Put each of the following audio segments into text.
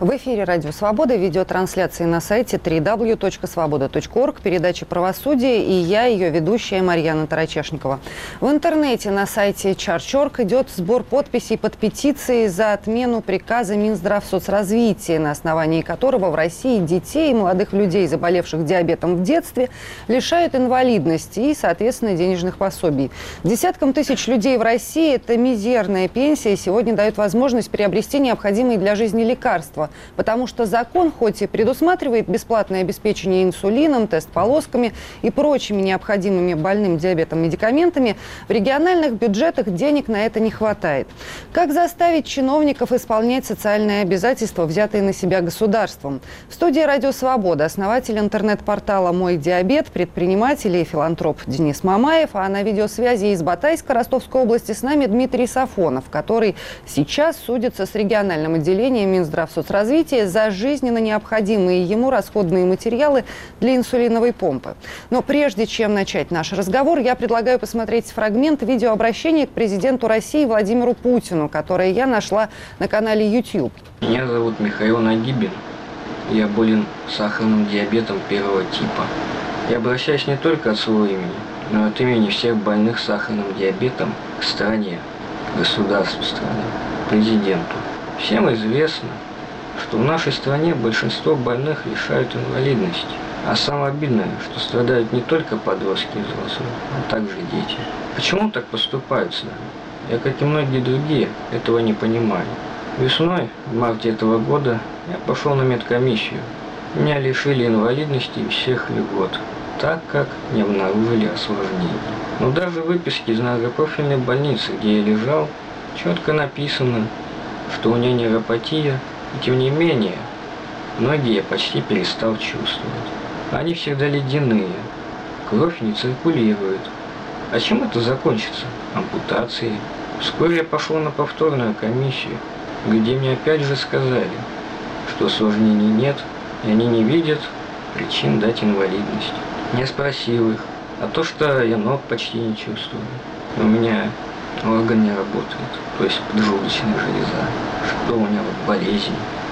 В эфире «Радио Свобода», видеотрансляции на сайте www.svoboda.org, передача «Правосудие», и я, ее ведущая Марьяна Тарачешникова. В интернете на сайте Charge.org идет сбор подписей под петицией за отмену приказа Минздравсоцразвития, на основании которого в России детей и молодых людей, заболевших диабетом в детстве, лишают инвалидности и, соответственно, денежных пособий. Десяткам тысяч людей в России эта мизерная пенсия сегодня дает возможность приобрести необходимые для жизни лекарства. Потому что закон, хоть и предусматривает бесплатное обеспечение инсулином, тест-полосками и прочими необходимыми больным диабетом медикаментами, в региональных бюджетах денег на это не хватает. Как заставить чиновников исполнять социальные обязательства, взятые на себя государством? В студии «Радио Свобода» основатель интернет-портала «Мой диабет», предприниматель и филантроп Денис Мамаев, а на видеосвязи из Батайска Ростовской области с нами Дмитрий Сафонов, который сейчас судится с региональным отделением Минздравсоцразвития за жизненно необходимые ему расходные материалы для инсулиновой помпы. Но прежде чем начать наш разговор, я предлагаю посмотреть фрагмент видеообращения к президенту России Владимиру Путину, которое я нашла на канале YouTube. Меня зовут Михаил Нагибин. Я болен сахарным диабетом первого типа. Я обращаюсь не только от своего имени, но и от имени всех больных сахарным диабетом к стране, к государству страны, президенту. Всем известно, что в нашей стране большинство больных лишают инвалидности. А самое обидное, что страдают не только подростки и взрослые, а также дети. Почему так поступают с нами? Я, как и многие другие, этого не понимаю. Весной, в марте этого года, я пошел на медкомиссию. Меня лишили инвалидности и всех льгот, так как не обнаружили осложнений. Но даже в выписке из многопрофильной больницы, где я лежал, четко написано, что у меня нейропатия. И тем не менее, ноги я почти перестал чувствовать. Они всегда ледяные, кровь не циркулирует. А чем это закончится? Ампутацией. Вскоре я пошел на повторную комиссию, где мне опять же сказали, что осложнений нет, и они не видят причин дать инвалидность. Я спросил их, а то, что я ног почти не чувствую, у меня орган не работает, то есть поджелудочная железа, что у меня вот болезнь,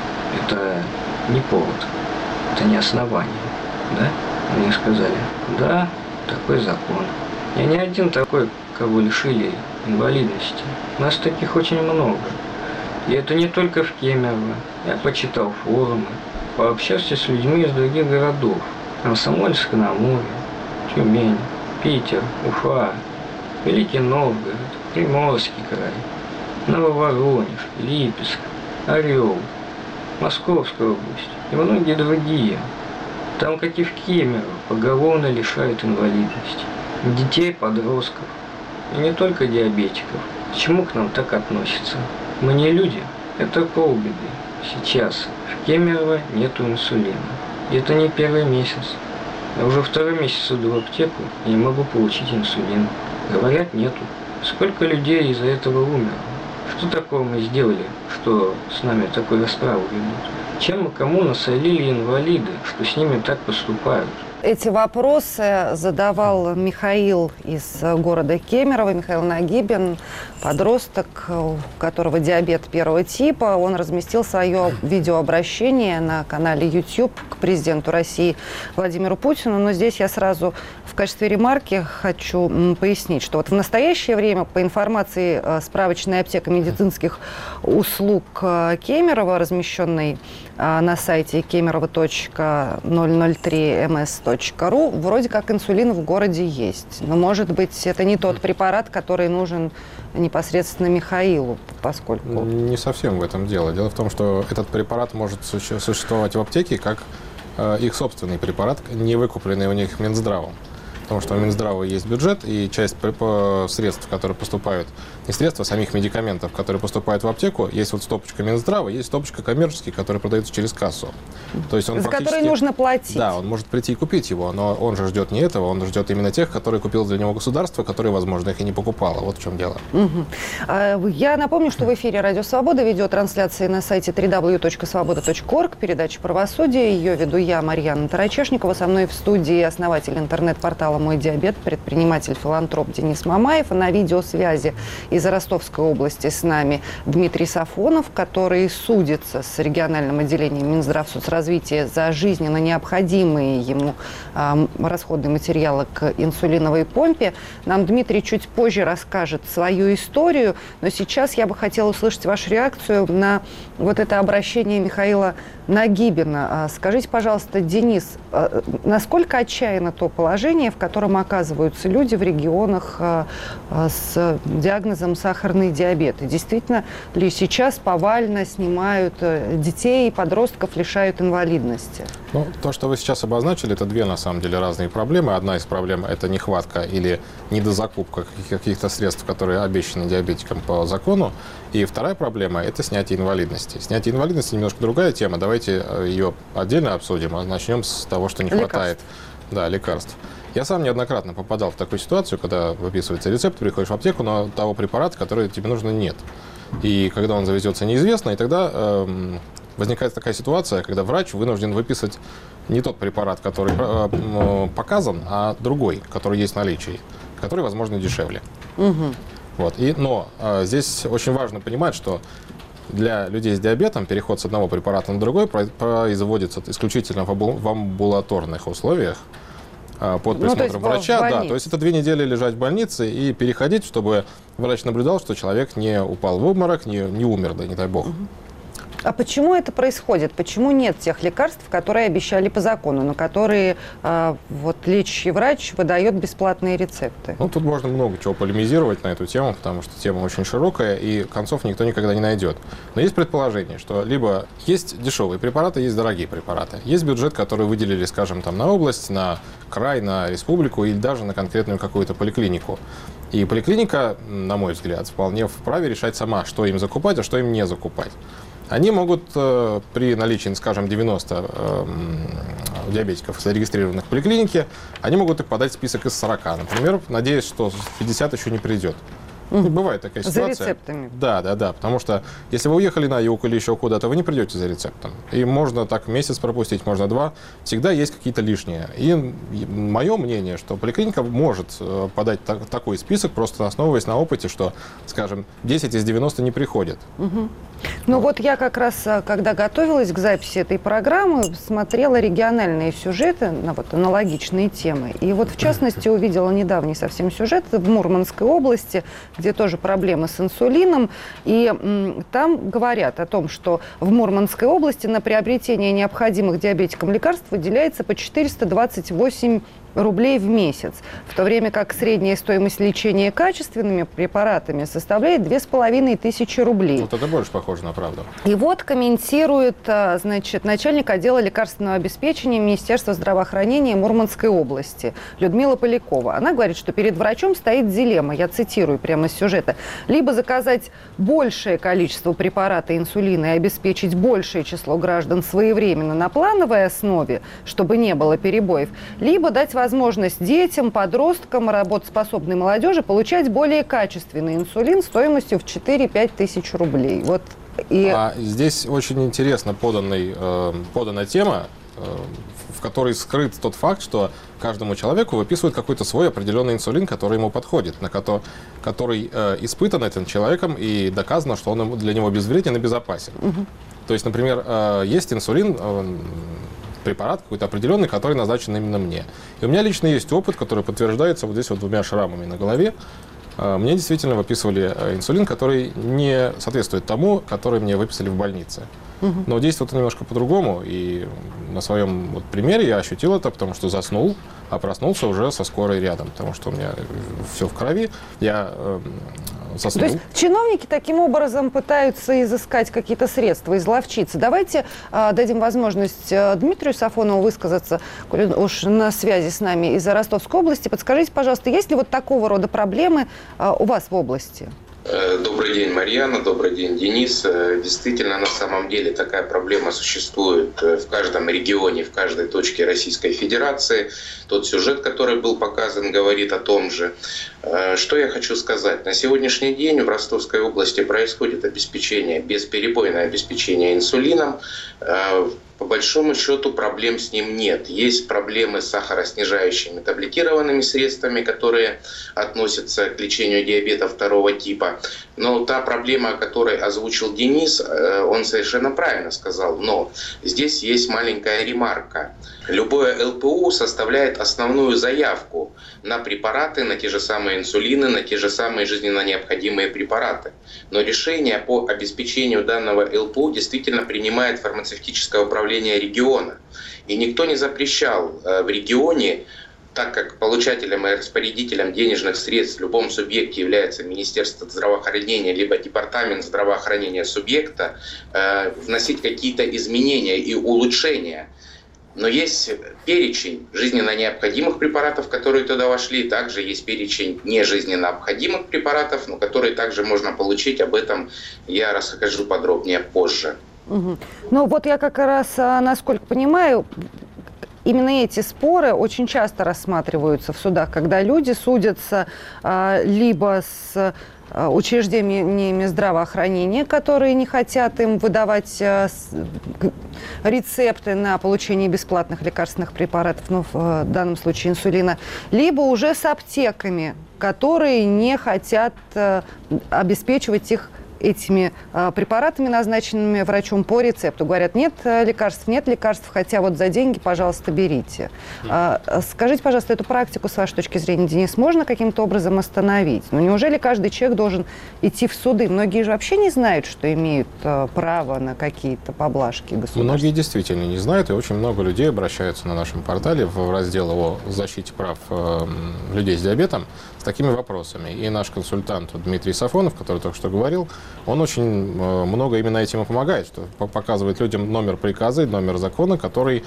это не повод, это не основание, да? Они сказали, да, такой закон. Я не один такой, кого лишили инвалидности, нас таких очень много. И это не только в Кемерово, я почитал форумы, пообщался с людьми из других городов, Комсомольск-на-Амуре, Тюмень, Питер, Уфа, Великий Новгород, Приморский край, Нововоронеж, Липецк, Орел, Московская область и многие другие. Там, как и в Кемерово, поголовно лишают инвалидности. Детей, подростков и не только диабетиков. Почему к нам так относятся? Мы не люди, это полбеды. Сейчас в Кемерово нету инсулина. И это не первый месяц. Я уже второй месяц иду в аптеку и не могу получить инсулин. Говорят, нету. Сколько людей из-за этого умерло? Что такого мы сделали, что с нами такую расправу ведут? Чем и кому насолили инвалиды, что с ними так поступают? Эти вопросы задавал Михаил из города Кемерово, Михаил Нагибин, подросток, у которого диабет первого типа. Он разместил свое видеообращение на канале YouTube к президенту России Владимиру Путину. Но здесь я сразу в качестве ремарки хочу пояснить, что вот в настоящее время, по информации справочной аптеки медицинских услуг Кемерово, размещенной на сайте kemerovo.003ms.ru, вроде как инсулин в городе есть. Но, может быть, это не тот препарат, который нужен непосредственно Михаилу, поскольку... Не совсем в этом дело. Дело в том, что этот препарат может существовать в аптеке как их собственный препарат, не выкупленный у них Минздравом. Потому что у Минздрава есть бюджет, и часть средств, которые поступают, не средства, а самих медикаментов, которые поступают в аптеку, есть вот стопочка Минздрава, есть стопочка коммерческих, которые продаются через кассу. То есть он за которые нужно платить. Да, он может прийти и купить его, но он же ждет не этого, он ждет именно тех, которые купил для него государство, которые, возможно, их и не покупало. Вот в чем дело. Я напомню, что в эфире «Радио Свобода», видеотрансляции на сайте www.svoboda.org, передача «Правосудие». Ее веду я, Марьяна Тарачешникова. Со мной в студии основатель интернет-портала канала «Мой диабет» предприниматель-филантроп Денис Мамаев. И на видеосвязи из Ростовской области с нами Дмитрий Сафонов, который судится с региональным отделением Минздравсоцразвития за жизненно необходимые ему расходные материалы к инсулиновой помпе. Нам Дмитрий чуть позже расскажет свою историю, но сейчас я бы хотела услышать вашу реакцию на вот это обращение Михаила Нагибина. Скажите, пожалуйста, Денис, насколько отчаянно то положение, в котором оказываются люди в регионах с диагнозом сахарный диабет? И действительно ли сейчас повально снимают детей и подростков, лишают инвалидности? Ну, то, что вы сейчас обозначили, это две, на самом деле, разные проблемы. Одна из проблем – это нехватка или недозакупка каких-то средств, которые обещаны диабетикам по закону. И вторая проблема – это снятие инвалидности. Снятие инвалидности – немножко другая тема. Давайте ее отдельно обсудим, а начнем с того, что не хватает лекарств. Я сам неоднократно попадал в такую ситуацию, когда выписывается рецепт, приходишь в аптеку, но того препарата, который тебе нужен, нет. И когда он завезется, неизвестно, и тогда возникает такая ситуация, когда врач вынужден выписать не тот препарат, который показан, а другой, который есть в наличии, который, возможно, дешевле. Вот. Но здесь очень важно понимать, что для людей с диабетом переход с одного препарата на другой производится исключительно в амбулаторных условиях под присмотром врача. То есть это 2 недели лежать в больнице и переходить, чтобы врач наблюдал, что человек не упал в обморок, не умер, да не дай бог. А почему это происходит? Почему нет тех лекарств, которые обещали по закону, на которые лечащий врач выдает бесплатные рецепты? Ну, тут можно много чего полемизировать на эту тему, потому что тема очень широкая, и концов никто никогда не найдет. Но есть предположение, что либо есть дешевые препараты, есть дорогие препараты. Есть бюджет, который выделили, скажем, там, на область, на край, на республику или даже на конкретную какую-то поликлинику. И поликлиника, на мой взгляд, вполне вправе решать сама, что им закупать, а что им не закупать. Они могут при наличии, скажем, 90 диабетиков, зарегистрированных в поликлинике, они могут их подать в список из 40. Например, надеясь, что 50 еще не придет. Бывает такая ситуация. За рецептами. Да. Потому что если вы уехали на юг или еще куда-то, вы не придете за рецептом. И можно так месяц пропустить, можно 2. Всегда есть какие-то лишние. И мое мнение, что поликлиника может подать такой список, просто основываясь на опыте, что, скажем, 10 из 90 не приходят. Ну вот я как раз, когда готовилась к записи этой программы, смотрела региональные сюжеты на аналогичные темы. И вот в частности увидела недавний совсем сюжет в Мурманской области, где тоже проблемы с инсулином. И там говорят о том, что в Мурманской области на приобретение необходимых диабетикам лекарств выделяется по 428 рублей в месяц, в то время как средняя стоимость лечения качественными препаратами составляет 2500 рублей. Вот это больше похоже на правду. И вот комментирует, начальник отдела лекарственного обеспечения Министерства здравоохранения Мурманской области Людмила Полякова. Она говорит, что перед врачом стоит дилемма, я цитирую прямо из сюжета, либо заказать большее количество препарата инсулина и обеспечить большее число граждан своевременно на плановой основе, чтобы не было перебоев, либо дать возможность детям, подросткам, работоспособной молодежи получать более качественный инсулин стоимостью в 4-5 тысяч рублей. Здесь очень интересно поданная тема, в которой скрыт тот факт, что каждому человеку выписывают какой-то свой определенный инсулин, который ему подходит, который испытан этим человеком и доказано, что он для него безвреден и безопасен. То есть, например, есть инсулин, препарат какой-то определенный, который назначен именно мне. И у меня лично есть опыт, который подтверждается вот здесь 2 шрамами на голове. Мне действительно выписывали инсулин, который не соответствует тому, который мне выписали в больнице. Но действует он немножко по-другому, и на своем примере я ощутил это, потому что заснул, а проснулся уже со скорой рядом, потому что у меня все в крови. Я заснул. То есть чиновники таким образом пытаются изыскать какие-то средства, изловчиться. Давайте дадим возможность Дмитрию Сафонову высказаться, коли уж на связи с нами из Ростовской области. Подскажите, пожалуйста, есть ли вот такого рода проблемы у вас в области? Добрый день, Марьяна, добрый день, Денис. Действительно, на самом деле такая проблема существует в каждом регионе, в каждой точке Российской Федерации. Тот сюжет, который был показан, говорит о том же. Что я хочу сказать? На сегодняшний день в Ростовской области происходит обеспечение, бесперебойное обеспечение инсулином. По большому счету проблем с ним нет. Есть проблемы с сахароснижающими таблетированными средствами, которые относятся к лечению диабета второго типа. Но та проблема, которую озвучил Денис, он совершенно правильно сказал. Но здесь есть маленькая ремарка. Любое ЛПУ составляет основную заявку на препараты, на те же самые инсулины, на те же самые жизненно необходимые препараты. Но решение по обеспечению данного ЛПУ действительно принимает фармацевтическое управление региона. И никто не запрещал в регионе, так как получателем и распорядителем денежных средств в любом субъекте является Министерство здравоохранения либо Департамент здравоохранения субъекта, вносить какие-то изменения и улучшения. Но есть перечень жизненно необходимых препаратов, которые туда вошли. Также есть перечень нежизненно необходимых препаратов, но которые также можно получить. Об этом я расскажу подробнее позже. Угу. Ну вот я как раз, насколько понимаю, именно эти споры очень часто рассматриваются в судах, когда люди судятся либо с учреждениями здравоохранения, которые не хотят им выдавать рецепты на получение бесплатных лекарственных препаратов, ну, в данном случае инсулина, либо уже с аптеками, которые не хотят обеспечивать их этими препаратами, назначенными врачом по рецепту. Говорят, нет лекарств, хотя вот за деньги, пожалуйста, берите. Скажите, пожалуйста, эту практику, с вашей точки зрения, Денис, можно каким-то образом остановить? Ну, неужели каждый человек должен идти в суды? Многие же вообще не знают, что имеют право на какие-то поблажки государства. Многие действительно не знают, и очень много людей обращаются на нашем портале в раздел о защите прав людей с диабетом с такими вопросами. И наш консультант Дмитрий Сафонов, который только что говорил, он очень много именно этим и помогает, что показывает людям номер приказа и номер закона,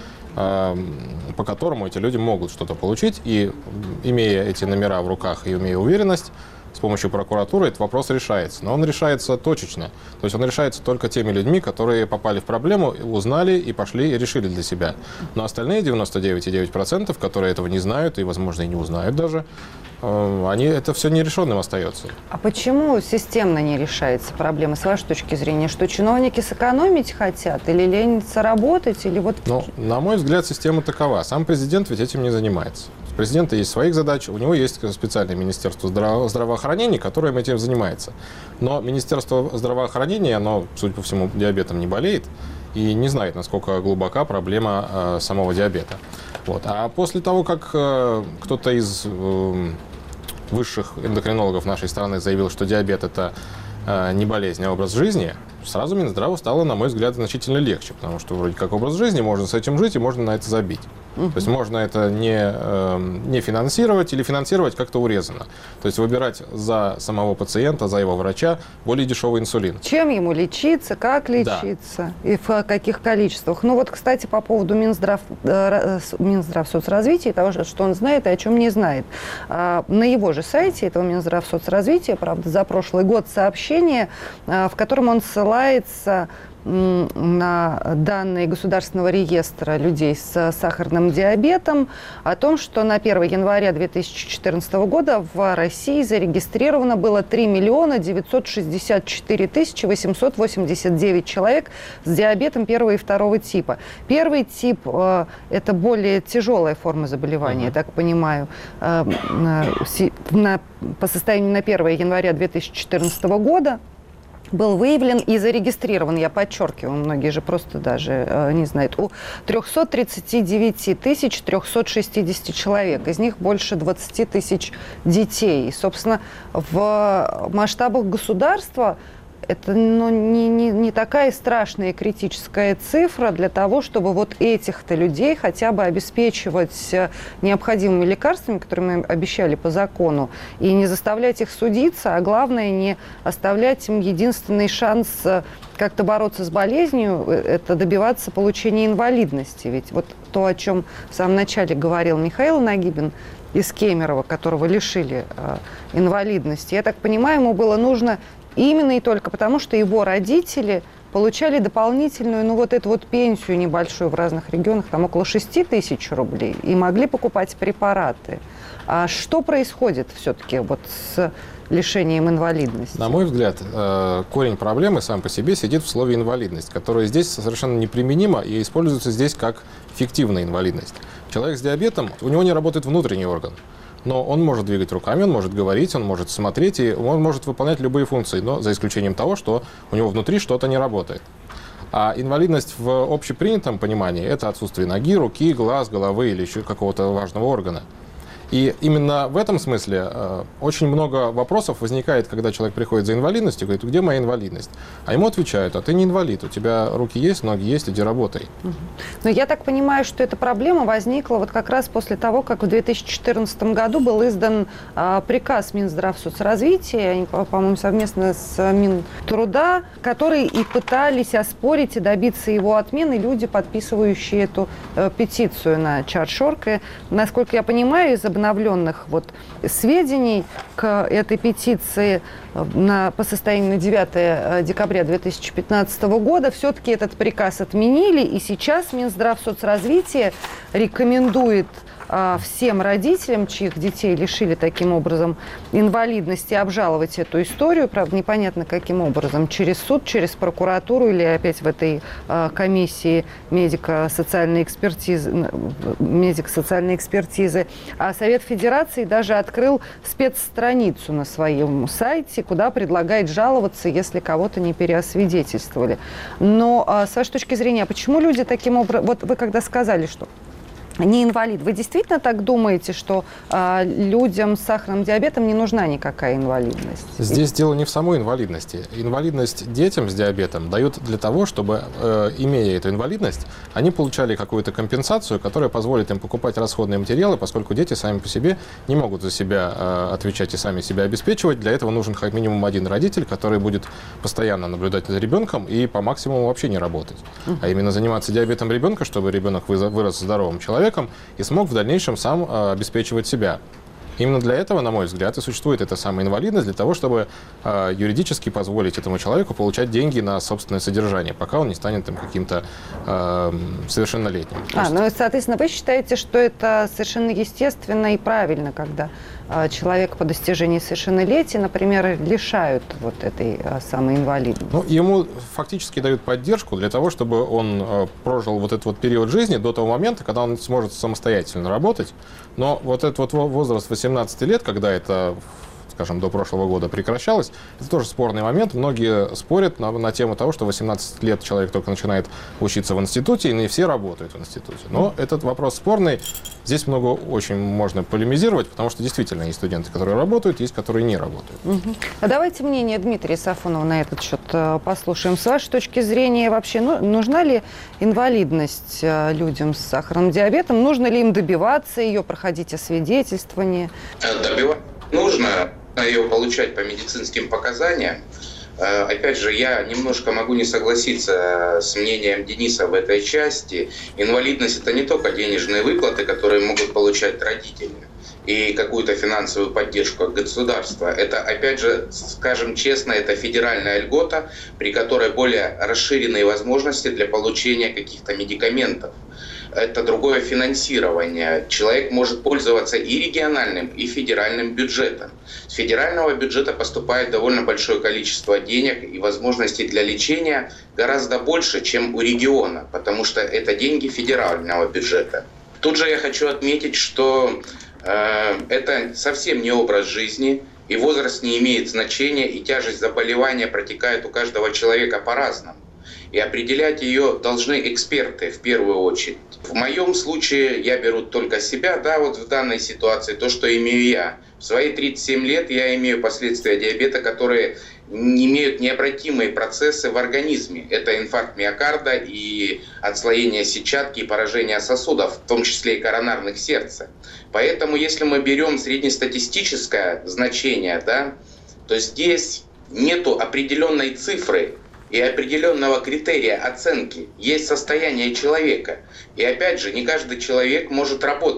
по которому эти люди могут что-то получить. И имея эти номера в руках и имея уверенность, с помощью прокуратуры этот вопрос решается. Но он решается точечно. То есть он решается только теми людьми, которые попали в проблему, узнали и пошли и решили для себя. Но остальные 99,9%, которые этого не знают и, возможно, и не узнают даже, это все нерешенным остается. А почему системно не решается проблема, с вашей точки зрения? Что чиновники сэкономить хотят или ленятся работать? Или вот... Ну, на мой взгляд, система такова. Сам президент ведь этим не занимается. У президента есть своих задач, у него есть специальное Министерство здравоохранения, которое этим занимается. Но Министерство здравоохранения, оно, судя по всему, диабетом не болеет и не знает, насколько глубока проблема самого диабета. Вот. А после того, как кто-то из высших эндокринологов нашей страны заявил, что диабет – это не болезнь, а образ жизни, сразу Минздраву стало, на мой взгляд, значительно легче, потому что вроде как образ жизни, можно с этим жить и можно на это забить. То есть можно это не финансировать или финансировать как-то урезанно. То есть выбирать за самого пациента, за его врача более дешевый инсулин. Чем ему лечиться, как лечиться, да, и в каких количествах. Ну вот, кстати, по поводу Минздрав соцразвития, того, что он знает и о чем не знает. На его же сайте, этого Минздрав соцразвития, правда, за прошлый год сообщение, в котором он ссылается на данные Государственного реестра людей с сахарным диабетом о том, что на 1 января 2014 года в России зарегистрировано было 3 964 889 человек с диабетом первого и второго типа. Первый тип – это более тяжелая форма заболевания, я так понимаю. По состоянию на 1 января 2014 года был выявлен и зарегистрирован, я подчеркиваю, многие же просто даже не знают, у 339 360 человек, из них больше 20 тысяч детей. И, собственно, в масштабах государства это не такая страшная и критическая цифра для того, чтобы вот этих-то людей хотя бы обеспечивать необходимыми лекарствами, которые мы обещали по закону, и не заставлять их судиться, а главное, не оставлять им единственный шанс как-то бороться с болезнью, это добиваться получения инвалидности. Ведь вот то, о чем в самом начале говорил Михаил Нагибин, из Кемерово, которого лишили инвалидности, я так понимаю, ему было нужно именно и только потому, что его родители получали дополнительную, эту пенсию небольшую в разных регионах, там около 6 тысяч рублей, и могли покупать препараты. А что происходит все-таки с лишением инвалидности? На мой взгляд, корень проблемы сам по себе сидит в слове «инвалидность», которое здесь совершенно неприменимо и используется здесь как фиктивная инвалидность. Человек с диабетом, у него не работает внутренний орган, но он может двигать руками, он может говорить, он может смотреть, и он может выполнять любые функции, но за исключением того, что у него внутри что-то не работает. А инвалидность в общепринятом понимании – это отсутствие ноги, руки, глаз, головы или еще какого-то важного органа. И именно в этом смысле очень много вопросов возникает, когда человек приходит за инвалидностью и говорит: где моя инвалидность? А ему отвечают: а ты не инвалид, у тебя руки есть, ноги есть, иди работай. Но я так понимаю, что эта проблема возникла как раз после того, как в 2014 году был издан приказ Минздравсоцразвития, они, по-моему, совместно с Минтруда, которые и пытались оспорить и добиться его отмены люди, подписывающие эту петицию на Чарт.org. Насколько я понимаю, из обновленных сведений к этой петиции по состоянию на 9 декабря 2015 года все-таки этот приказ отменили, и сейчас Минздравсоцразвитие рекомендует всем родителям, чьих детей лишили таким образом инвалидности, обжаловать эту историю. Правда, непонятно каким образом. Через суд, через прокуратуру или опять в этой комиссии медико-социальной экспертизы. А Совет Федерации даже открыл спецстраницу на своем сайте, куда предлагает жаловаться, если кого-то не переосвидетельствовали. Но с вашей точки зрения, почему люди таким образом... Вы когда сказали, что не инвалид, вы действительно так думаете, что людям с сахарным диабетом не нужна никакая инвалидность? Здесь дело не в самой инвалидности. Инвалидность детям с диабетом дают для того, чтобы, имея эту инвалидность, они получали какую-то компенсацию, которая позволит им покупать расходные материалы, поскольку дети сами по себе не могут за себя отвечать и сами себя обеспечивать. Для этого нужен как минимум один родитель, который будет постоянно наблюдать за ребенком и по максимуму вообще не работать. А именно заниматься диабетом ребенка, чтобы ребенок вырос здоровым человеком и смог в дальнейшем сам обеспечивать себя. Именно для этого, на мой взгляд, и существует эта самая инвалидность, для того, чтобы юридически позволить этому человеку получать деньги на собственное содержание, пока он не станет каким-то совершеннолетним. Соответственно, вы считаете, что это совершенно естественно и правильно, когда человека по достижении совершеннолетия, например, лишают этой самой инвалидности? Ему фактически дают поддержку для того, чтобы он прожил этот период жизни до того момента, когда он сможет самостоятельно работать. Но этот возраст 18 лет, когда это, скажем, до прошлого года прекращалось, это тоже спорный момент. Многие спорят на тему того, что 18 лет человек только начинает учиться в институте, и не все работают в институте. Но этот вопрос спорный. Здесь очень можно полемизировать, потому что действительно есть студенты, которые работают, есть, которые не работают. А давайте мнение Дмитрия Сафонова на этот счет послушаем. С вашей точки зрения, вообще нужна ли инвалидность людям с сахарным диабетом? Нужно ли им добиваться ее, проходить освидетельствование? Добиваться нужно. Ее получать по медицинским показаниям. Опять же, я немножко могу не согласиться с мнением Дениса в этой части. Инвалидность – это не только денежные выплаты, которые могут получать родители, и какую-то финансовую поддержку от государства. Это, опять же, скажем честно, это федеральная льгота, при которой более расширенные возможности для получения каких-то медикаментов. Это другое финансирование. Человек может пользоваться и региональным, и федеральным бюджетом. С федерального бюджета поступает довольно большое количество денег, и возможностей для лечения гораздо больше, чем у региона, потому что это деньги федерального бюджета. Тут же я хочу отметить, что это совсем не образ жизни, и возраст не имеет значения, и тяжесть заболевания протекает у каждого человека по-разному. И определять ее должны эксперты в первую очередь. В моем случае я беру только себя, в данной ситуации, то, что имею я. В свои 37 лет я имею последствия диабета, которые имеют необратимые процессы в организме. Это инфаркт миокарда и отслоение сетчатки и поражение сосудов, в том числе и коронарных сердца. Поэтому если мы берем среднестатистическое значение, то здесь нету определенной цифры и определенного критерия оценки. Есть состояние человека. И опять же, не каждый человек может работать.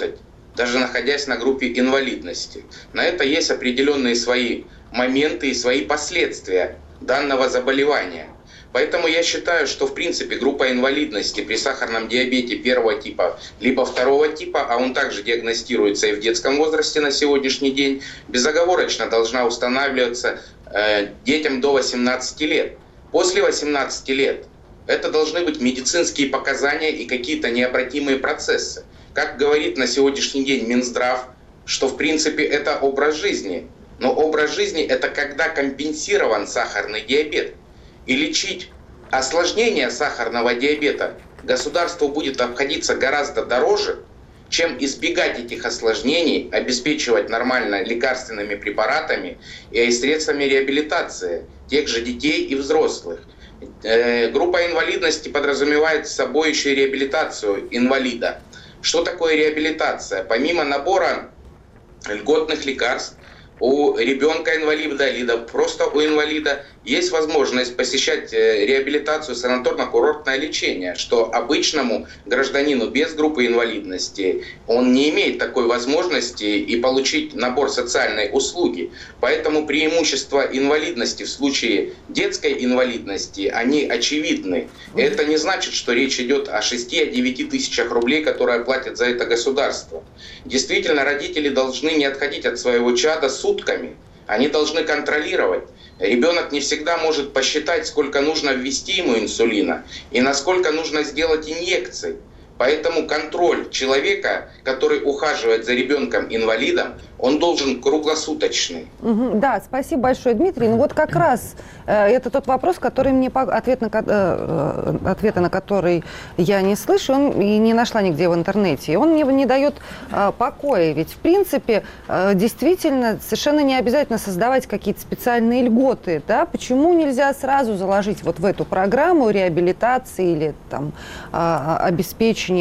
даже находясь на группе инвалидности. На это есть определенные свои моменты и свои последствия данного заболевания. Поэтому я считаю, что в принципе группа инвалидности при сахарном диабете первого типа либо второго типа, а он также диагностируется и в детском возрасте на сегодняшний день, безоговорочно должна устанавливаться детям до 18 лет. После 18 лет это должны быть медицинские показания и какие-то необратимые процессы. Как говорит на сегодняшний день Минздрав, что в принципе это образ жизни. Но образ жизни это когда компенсирован сахарный диабет. И лечить осложнения сахарного диабета государству будет обходиться гораздо дороже, чем избегать этих осложнений, обеспечивать нормально лекарственными препаратами и средствами реабилитации тех же детей и взрослых. Группа инвалидности подразумевает собой еще и реабилитацию инвалида. Что такое реабилитация? Помимо набора льготных лекарств, у ребенка-инвалида, либо просто у инвалида есть возможность посещать реабилитацию, санаторно-курортное лечение, что обычному гражданину без группы инвалидности он не имеет такой возможности и получить набор социальной услуги. Поэтому преимущества инвалидности в случае детской инвалидности, они очевидны. Это не значит, что речь идет о 6-9 тысячах рублей, которые платят за это государство. Действительно, родители должны не отходить от своего чада сутками. Они должны контролировать. Ребенок не всегда может посчитать, сколько нужно ввести ему инсулина и насколько нужно сделать инъекций. Поэтому контроль человека, который ухаживает за ребенком-инвалидом, он должен круглосуточный. Да, спасибо большое, Дмитрий. Ну вот как раз это тот вопрос, который мне ответа на который я не слышу, и не нашла нигде в интернете. И он мне не дает покоя. Ведь в принципе действительно совершенно не обязательно создавать какие-то специальные льготы. Да? Почему нельзя сразу заложить вот в эту программу реабилитации или там обеспечения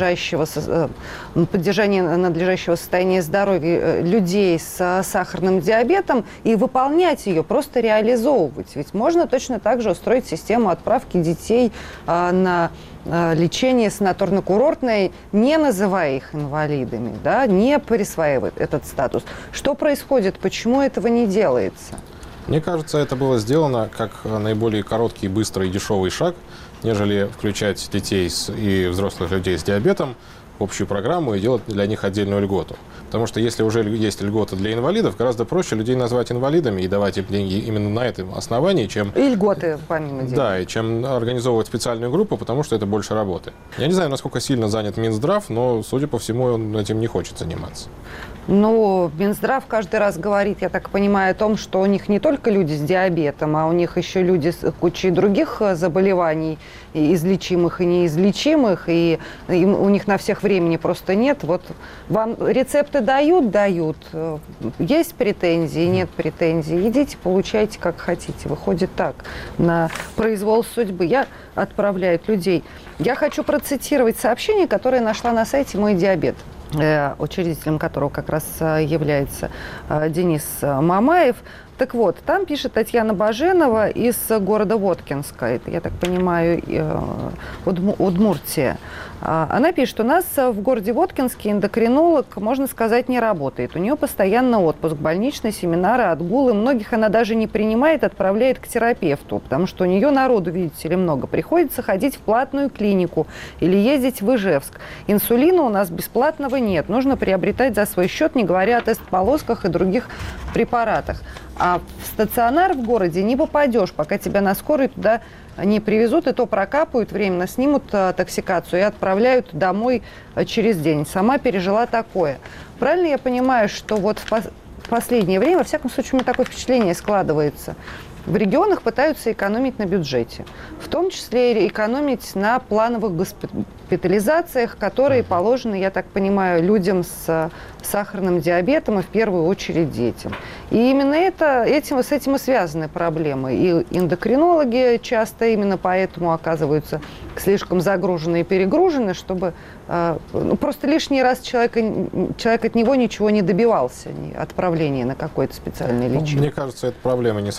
поддержания надлежащего состояния здоровья людей с сахарным диабетом и выполнять ее, просто реализовывать. Ведь можно точно так же устроить систему отправки детей на лечение санаторно-курортное, не называя их инвалидами, да, не присваивая этот статус. Что происходит? Почему этого не делается? Мне кажется, это было сделано как наиболее короткий, быстрый и дешевый шаг, нежели включать детей и взрослых людей с диабетом в общую программу и делать для них отдельную льготу. Потому что если уже есть льгота для инвалидов, гораздо проще людей назвать инвалидами и давать им деньги именно на этом основании, чем... И льготы, помимо денег. Да, и чем организовывать специальную группу, потому что это больше работы. Я не знаю, насколько сильно занят Минздрав, но, судя по всему, он этим не хочет заниматься. Ну, Минздрав каждый раз говорит, я так понимаю, о том, что у них не только люди с диабетом, а у них еще люди с кучей других заболеваний, излечимых и неизлечимых, и у них на всех времени просто нет. Вот вам рецепты дают. Есть претензии, нет претензий. Идите, получайте, как хотите. Выходит так, на произвол судьбы. Я отправляю людей. Я хочу процитировать сообщение, которое нашла на сайте «Мой диабет», учредителем которого как раз является Денис Мамаев. Так вот, там пишет Татьяна Баженова из города Воткинска, это, я так понимаю, Удмуртия. Она пишет, у нас в городе Воткинске эндокринолог, можно сказать, не работает. У нее постоянно отпуск, больничные, семинары, отгулы. Многих она даже не принимает, отправляет к терапевту, потому что у нее народу, видите ли, много. Приходится ходить в платную клинику или ездить в Ижевск. Инсулина у нас бесплатного нет. Нужно приобретать за свой счет, не говоря о тест-полосках и других препаратах. А в стационар в городе не попадешь, пока тебя на скорой туда не привезут, и то прокапают, временно снимут токсикацию и отправляют домой через день. Сама пережила такое. Правильно я понимаю, что вот в последнее время, во всяком случае, у меня такое впечатление складывается, в регионах пытаются экономить на бюджете, в том числе экономить на плановых госпитализациях, которые положены, я так понимаю, людям с сахарным диабетом и в первую очередь детям. И именно с этим и связаны проблемы. И эндокринологи часто именно поэтому оказываются слишком загружены и перегружены, чтобы просто лишний раз человек от него ничего не добивался, отправления на какое-то специальное лечение. Мне кажется, эта проблема не совсем связана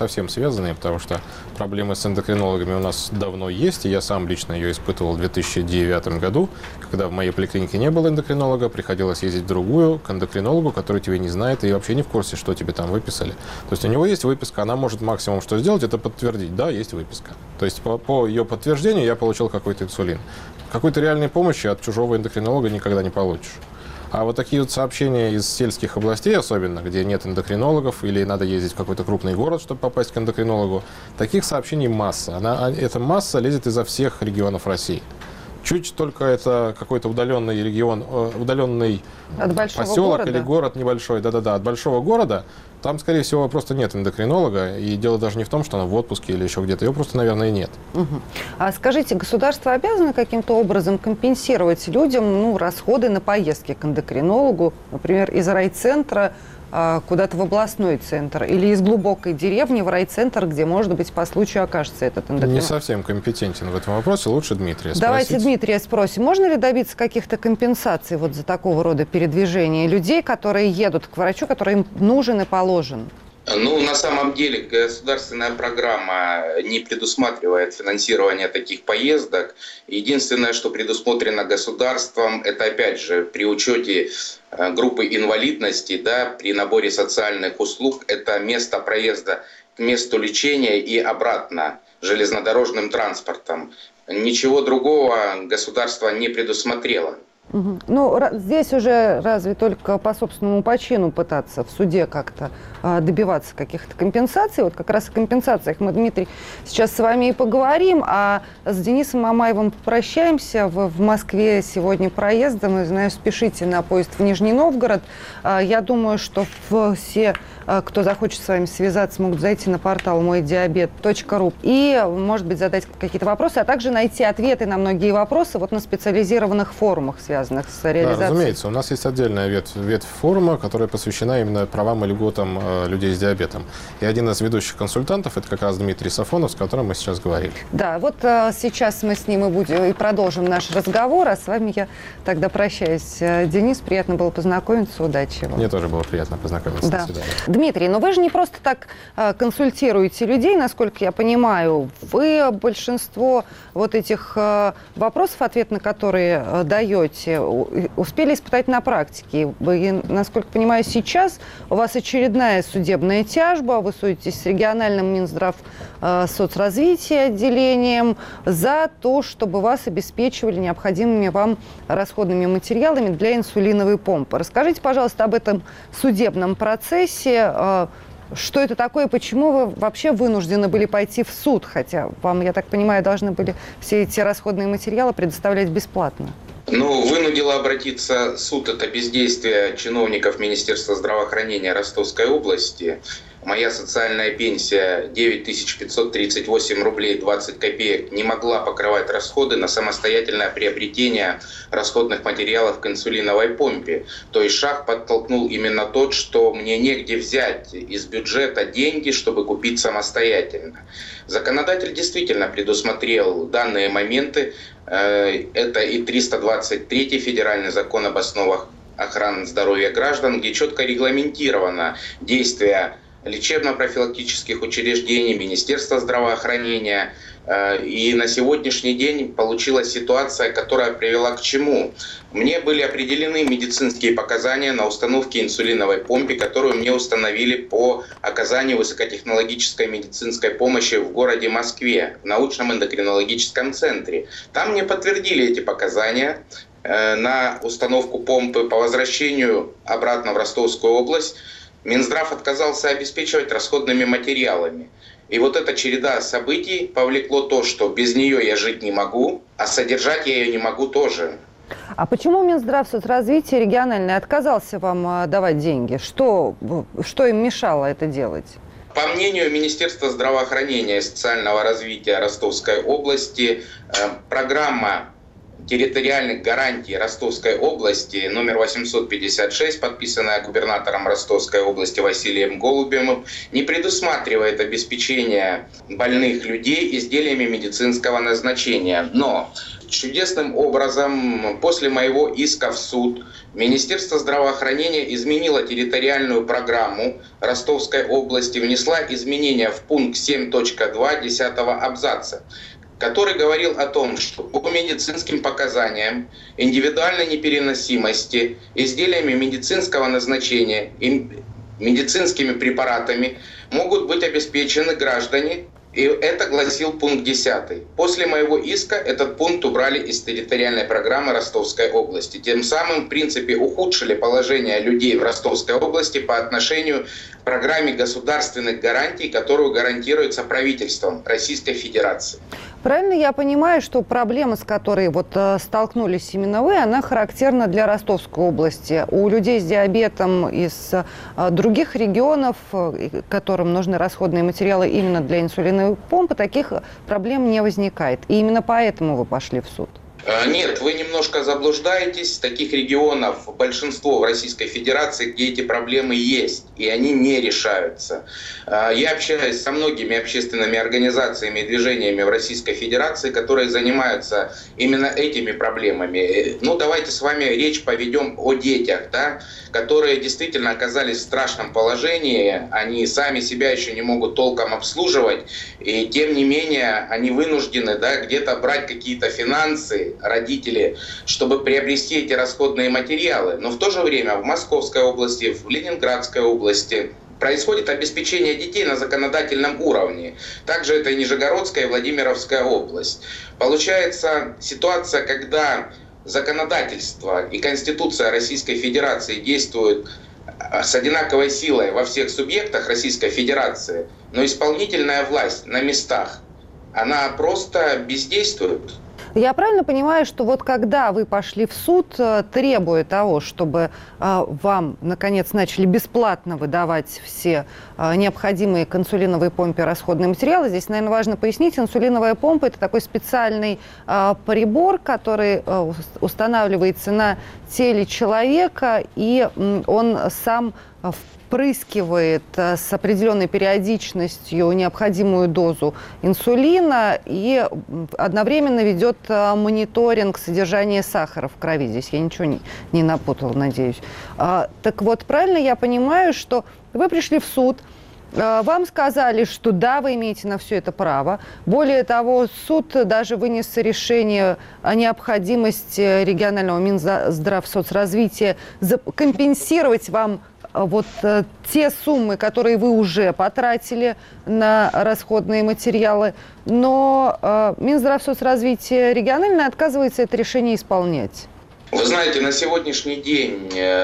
связанные, потому что проблемы с эндокринологами у нас давно есть, и я сам лично ее испытывал в 2009 году, когда в моей поликлинике не было эндокринолога, приходилось ездить в другую, к эндокринологу, который тебя не знает и вообще не в курсе, что тебе там выписали. То есть у него есть выписка, она может максимум что сделать, это подтвердить, да, есть выписка. То есть по ее подтверждению я получил какой-то инсулин. Какой-то реальной помощи от чужого эндокринолога никогда не получишь. А вот такие вот сообщения из сельских областей особенно, где нет эндокринологов или надо ездить в какой-то крупный город, чтобы попасть к эндокринологу, таких сообщений масса. Эта масса лезет изо всех регионов России. Чуть только это какой-то удаленный регион, удаленный поселок города? Или город небольшой, да-да-да, от большого города, там, скорее всего, просто нет эндокринолога, и дело даже не в том, что она в отпуске или еще где-то, ее просто, наверное, нет. Угу. А скажите, государство обязано каким-то образом компенсировать людям расходы на поездки к эндокринологу, например, из райцентра куда-то в областной центр или из глубокой деревни в райцентр, где, может быть, по случаю окажется этот эндокринолог? Не совсем компетентен в этом вопросе, лучше Дмитрия спросить. Давайте Дмитрия спросим. Можно ли добиться каких-то компенсаций вот за такого рода передвижения людей, которые едут к врачу, который им нужен и положен? Ну, на самом деле, государственная программа не предусматривает финансирование таких поездок. Единственное, что предусмотрено государством, это, опять же, при учете группы инвалидности, да, при наборе социальных услуг, это место проезда к месту лечения и обратно железнодорожным транспортом. Ничего другого государство не предусмотрело. Угу. Ну, здесь уже разве только по собственному почину пытаться в суде как-то добиваться каких-то компенсаций. Вот как раз о компенсациях мы, Дмитрий, сейчас с вами и поговорим, а с Денисом Мамаевым попрощаемся. В Москве сегодня проездом, и, знаю, спешите на поезд в Нижний Новгород. Я думаю, что все, кто захочет с вами связаться, могут зайти на портал мойдиабет.ру и, может быть, задать какие-то вопросы, а также найти ответы на многие вопросы вот на специализированных форумах, связанных с реализацией. Да, разумеется. У нас есть отдельная ветвь форума, которая посвящена именно правам и льготам людей с диабетом. И один из ведущих консультантов – это как раз Дмитрий Сафонов, с которым мы сейчас говорим. Да, вот сейчас мы с ним и продолжим наш разговор, а с вами я тогда прощаюсь. Денис, приятно было познакомиться, удачи вам. Мне тоже было приятно познакомиться. Да. До свидания. Дмитрий, но вы же не просто так консультируете людей, насколько я понимаю. Вы большинство вот этих вопросов, ответ на которые даете, успели испытать на практике. Вы, насколько понимаю, сейчас у вас очередная судебная тяжба, вы судитесь с региональным Минздрав соцразвития отделением за то, чтобы вас обеспечивали необходимыми вам расходными материалами для инсулиновой помпы. Расскажите, пожалуйста, об этом судебном процессе. Что это такое, почему вы вообще вынуждены были пойти в суд, хотя вам, я так понимаю, должны были все эти расходные материалы предоставлять бесплатно? Ну, вынудило обратиться суд — это бездействие чиновников Министерства здравоохранения Ростовской области. Моя социальная пенсия 9538 рублей 20 копеек не могла покрывать расходы на самостоятельное приобретение расходных материалов к инсулиновой помпе. То есть шаг подтолкнул именно тот, что мне негде взять из бюджета деньги, чтобы купить самостоятельно. Законодатель действительно предусмотрел данные моменты. Это и 323 федеральный закон об основах охраны здоровья граждан, где четко регламентировано действие лечебно-профилактических учреждений, Министерства здравоохранения. И на сегодняшний день получилась ситуация, которая привела к чему? Мне были определены медицинские показания на установке инсулиновой помпы, которую мне установили по оказанию высокотехнологической медицинской помощи в городе Москве, в научном эндокринологическом центре. Там мне подтвердили эти показания на установку помпы. По возвращению обратно в Ростовскую область Минздрав отказался обеспечивать расходными материалами. И вот эта череда событий повлекло то, что без нее я жить не могу, а содержать я ее не могу тоже. А почему Минздрав соцразвития региональный отказался вам давать деньги? Что им мешало это делать? По мнению Министерства здравоохранения и социального развития Ростовской области, программа территориальных гарантий Ростовской области номер 856, подписанная губернатором Ростовской области Василием Голубевым, не предусматривает обеспечение больных людей изделиями медицинского назначения. Но чудесным образом после моего иска в суд Министерство здравоохранения изменило территориальную программу Ростовской области, внесла изменения в пункт 7.2 10 абзаца, который говорил о том, что по медицинским показаниям индивидуальной непереносимости изделиями медицинского назначения и медицинскими препаратами могут быть обеспечены граждане. И это гласил пункт 10. После моего иска этот пункт убрали из территориальной программы Ростовской области. Тем самым, в принципе, ухудшили положение людей в Ростовской области по отношению к программе государственных гарантий, которую гарантируется правительством Российской Федерации. Правильно я понимаю, что проблема, с которой столкнулись именно вы, она характерна для Ростовской области. У людей с диабетом из других регионов, которым нужны расходные материалы именно для инсулиновой помпы, таких проблем не возникает. И именно поэтому вы пошли в суд. Нет, вы немножко заблуждаетесь. Таких регионов большинство в Российской Федерации, где эти проблемы есть, и они не решаются. Я общаюсь со многими общественными организациями и движениями в Российской Федерации, которые занимаются именно этими проблемами. Ну, давайте с вами речь поведем о детях, да, которые действительно оказались в страшном положении. Они сами себя еще не могут толком обслуживать, и тем не менее они вынуждены, да, где-то брать какие-то финансы, родители, чтобы приобрести эти расходные материалы. Но в то же время в Московской области, в Ленинградской области происходит обеспечение детей на законодательном уровне. Также это и Нижегородская, и Владимировская область. Получается ситуация, когда законодательство и Конституция Российской Федерации действуют с одинаковой силой во всех субъектах Российской Федерации, но исполнительная власть на местах, она просто бездействует. Я правильно понимаю, что вот когда вы пошли в суд, требуя того, чтобы вам, наконец, начали бесплатно выдавать все необходимые к инсулиновой помпе расходные материалы, здесь, наверное, важно пояснить, инсулиновая помпа – это такой специальный прибор, который устанавливается на теле человека, и он сам впрыскивает с определенной периодичностью необходимую дозу инсулина и одновременно ведет мониторинг содержания сахара в крови. Здесь я ничего не напутала, надеюсь. Так вот, правильно я понимаю, что вы пришли в суд, вам сказали, что да, вы имеете на все это право. Более того, суд даже вынес решение о необходимости регионального Минздравсоцразвития компенсировать вам вот те суммы, которые вы уже потратили на расходные материалы, но Минздравсоцразвитие региональное отказывается это решение исполнять. Вы знаете, на сегодняшний день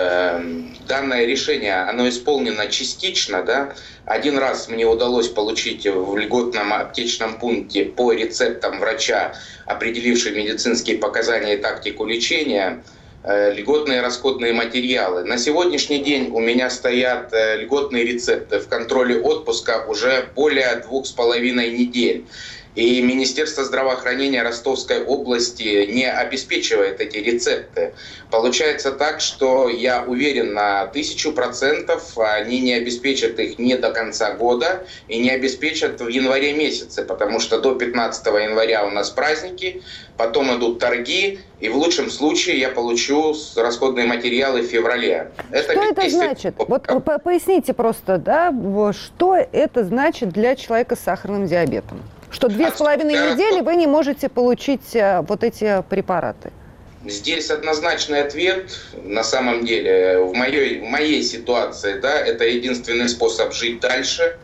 данное решение, оно исполнено частично, да. Один раз мне удалось получить в льготном аптечном пункте по рецептам врача, определивший медицинские показания и тактику лечения, льготные расходные материалы. На сегодняшний день у меня стоят льготные рецепты в контроле отпуска уже более 2,5 недель. И Министерство здравоохранения Ростовской области не обеспечивает эти рецепты. Получается так, что я уверен на 1000%, они не обеспечат их ни до конца года и не обеспечат в январе месяце, потому что до 15 января у нас праздники, потом идут торги, и в лучшем случае я получу расходные материалы в феврале. Что это значит? Вот поясните просто, да, что это значит для человека с сахарным диабетом? Что 2,5 недели вы не можете получить вот эти препараты? Здесь однозначный ответ. На самом деле, в моей ситуации, да, это единственный способ жить дальше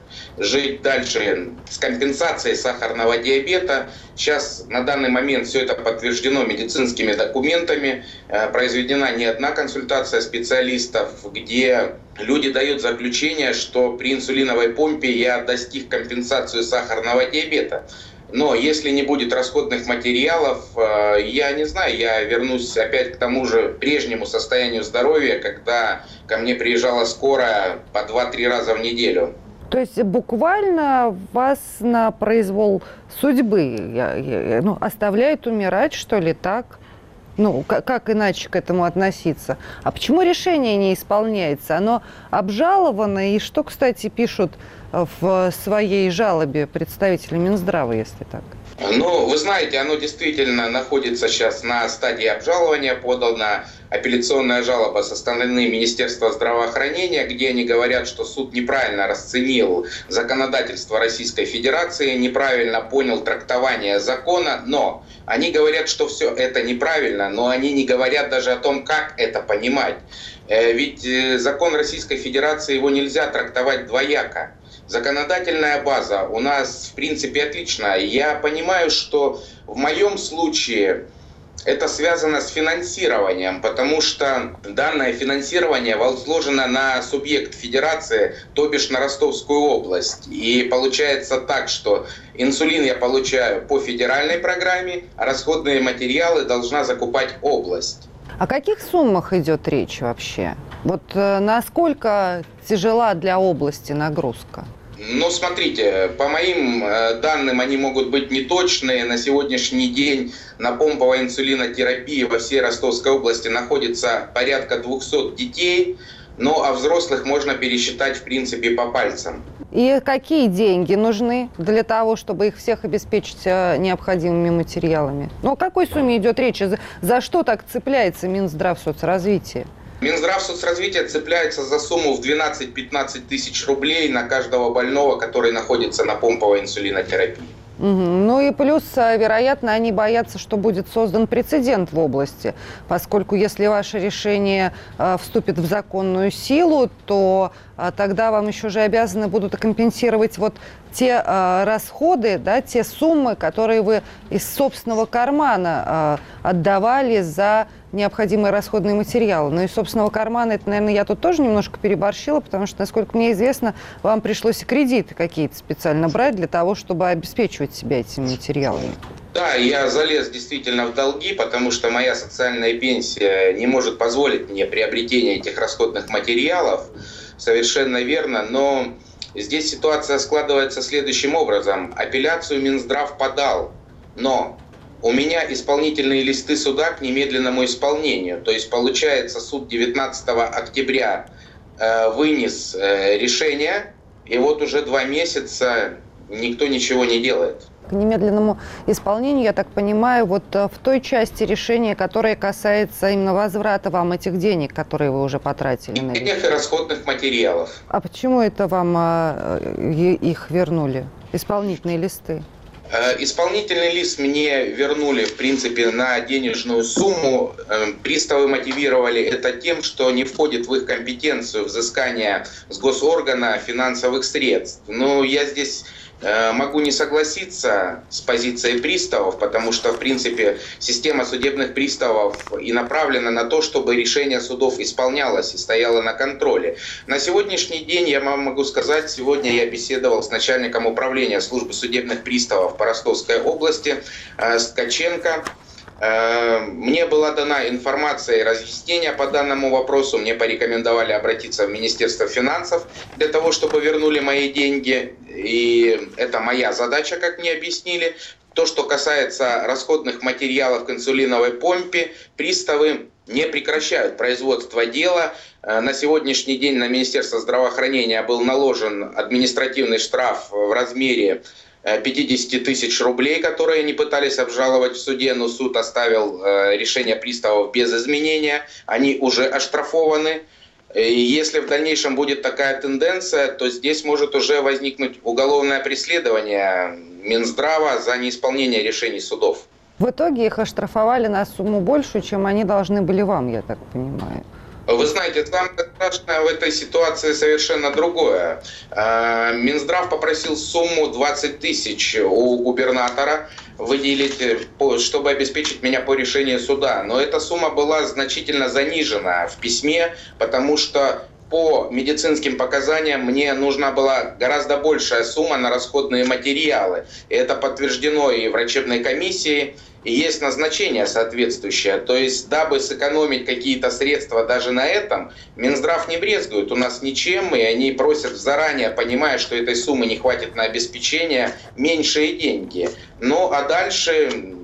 с компенсацией сахарного диабета. Сейчас на данный момент все это подтверждено медицинскими документами. Произведена не одна консультация специалистов, где люди дают заключение, что при инсулиновой помпе я достиг компенсацию сахарного диабета. Но если не будет расходных материалов, я не знаю, я вернусь опять к тому же прежнему состоянию здоровья, когда ко мне приезжала скорая по 2-3 раза в неделю. То есть буквально вас на произвол судьбы оставляют умирать, что ли, так? Ну, как иначе к этому относиться? А почему решение не исполняется? Оно обжаловано, и что, кстати, пишут в своей жалобе представители Минздрава, если так? Ну, вы знаете, оно действительно находится сейчас на стадии обжалования, подана апелляционная жалоба со стороны Министерства здравоохранения, где они говорят, что суд неправильно расценил законодательство Российской Федерации, неправильно понял трактование закона, но они говорят, что все это неправильно, но они не говорят даже о том, как это понимать. Ведь закон Российской Федерации, его нельзя трактовать двояко. Законодательная база у нас, в принципе, отличная. Я понимаю, что в моем случае это связано с финансированием, потому что данное финансирование возложено на субъект федерации, то бишь на Ростовскую область. И получается так, что инсулин я получаю по федеральной программе, а расходные материалы должна закупать область. О каких суммах идет речь вообще? Вот насколько тяжела для области нагрузка? Ну, смотрите, по моим данным, они могут быть неточные. На сегодняшний день на помповой инсулинотерапии во всей Ростовской области находится порядка 200 детей, ну а взрослых можно пересчитать, в принципе, по пальцам. И какие деньги нужны для того, чтобы их всех обеспечить необходимыми материалами? Ну, о какой сумме идет речь? За что так цепляется Минздрав соцразвития? Минздрав соцразвития цепляется за сумму в 12-15 тысяч рублей на каждого больного, который находится на помповой инсулинотерапии. Ну и плюс, вероятно, они боятся, что будет создан прецедент в области, поскольку если ваше решение вступит в законную силу, то тогда вам еще же обязаны будут компенсировать вот те расходы, да, те суммы, которые вы из собственного кармана отдавали за необходимые расходные материалы. Но из собственного кармана, это, наверное, я тут тоже немножко переборщила, потому что, насколько мне известно, вам пришлось и кредиты какие-то специально брать для того, чтобы обеспечивать себя этими материалами. Да, я залез действительно в долги, потому что моя социальная пенсия не может позволить мне приобретение этих расходных материалов. Совершенно верно, но здесь ситуация складывается следующим образом. Апелляцию Минздрав подал, но у меня исполнительные листы суда к немедленному исполнению. То есть, получается, суд 19 октября вынес решение, и вот уже 2 месяца никто ничего не делает. К немедленному исполнению, я так понимаю, вот в той части решения, которая касается именно возврата вам этих денег, которые вы уже потратили. Денег и расходных материалов. А почему это вам их вернули, исполнительные листы? Исполнительный лист мне вернули, в принципе, на денежную сумму. Приставы мотивировали это тем, что не входит в их компетенцию взыскания с госоргана финансовых средств. Но я здесь могу не согласиться с позицией приставов, потому что, в принципе, система судебных приставов и направлена на то, чтобы решение судов исполнялось и стояло на контроле. На сегодняшний день, я вам могу сказать, сегодня я беседовал с начальником управления службы судебных приставов по Ростовской области, с Ткаченко. Мне была дана информация и разъяснения по данному вопросу. Мне порекомендовали обратиться в Министерство финансов для того, чтобы вернули мои деньги. И это моя задача, как мне объяснили. То, что касается расходных материалов к инсулиновой помпе, приставы не прекращают производство дела. На сегодняшний день на Министерство здравоохранения был наложен административный штраф в размере 50 тысяч рублей, которые они пытались обжаловать в суде, но суд оставил решение приставов без изменения. Они уже оштрафованы. И если в дальнейшем будет такая тенденция, то здесь может уже возникнуть уголовное преследование Минздрава за неисполнение решений судов. В итоге их оштрафовали на сумму большую, чем они должны были вам, я так понимаю. Вы знаете, самое страшное в этой ситуации совершенно другое. Минздрав попросил сумму 20 тысяч у губернатора выделить, чтобы обеспечить меня по решению суда. Но эта сумма была значительно занижена в письме, потому что по медицинским показаниям мне нужна была гораздо большая сумма на расходные материалы. И это подтверждено и врачебной комиссией. И есть назначение соответствующее. То есть, дабы сэкономить какие-то средства даже на этом, Минздрав не брезгует у нас ничем, и они просят заранее, понимая, что этой суммы не хватит на обеспечение, меньшие деньги. Ну а дальше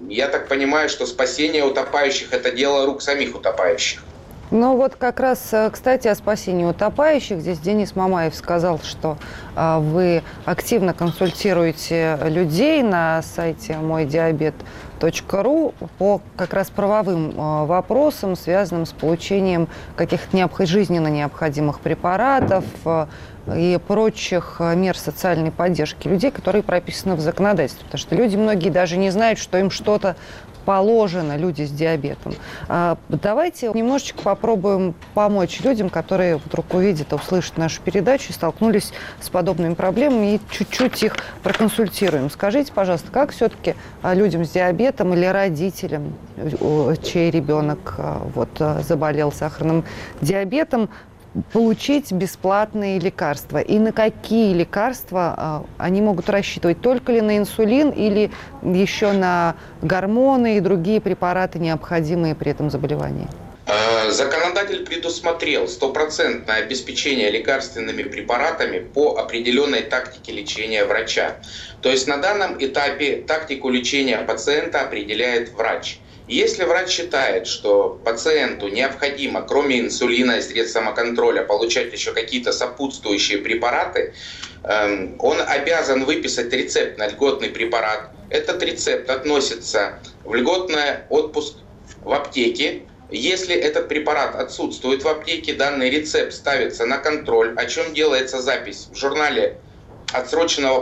я так понимаю, что спасение утопающих – это дело рук самих утопающих. Ну вот как раз, кстати, о спасении утопающих. Здесь Денис Мамаев сказал, что вы активно консультируете людей на сайте мойдиабет.ру по как раз правовым вопросам, связанным с получением каких-то жизненно необходимых препаратов и прочих мер социальной поддержки людей, которые прописаны в законодательстве. Потому что люди многие даже не знают, что им что-то положено, люди с диабетом. Давайте немножечко попробуем помочь людям, которые вдруг увидят, услышат нашу передачу и столкнулись с подобными проблемами, и чуть-чуть их проконсультируем. Скажите, пожалуйста, как все-таки людям с диабетом или родителям, чей ребенок заболел сахарным диабетом, получить бесплатные лекарства? И на какие лекарства они могут рассчитывать? Только ли на инсулин или еще на гормоны и другие препараты, необходимые при этом заболевании? Законодатель предусмотрел стопроцентное обеспечение лекарственными препаратами по определенной тактике лечения врача. То есть на данном этапе тактику лечения пациента определяет врач. Если врач считает, что пациенту необходимо, кроме инсулина и средств самоконтроля, получать еще какие-то сопутствующие препараты, он обязан выписать рецепт на льготный препарат. Этот рецепт относится в льготный отпуск в аптеке. Если этот препарат отсутствует в аптеке, данный рецепт ставится на контроль, о чем делается запись в журнале отсроченного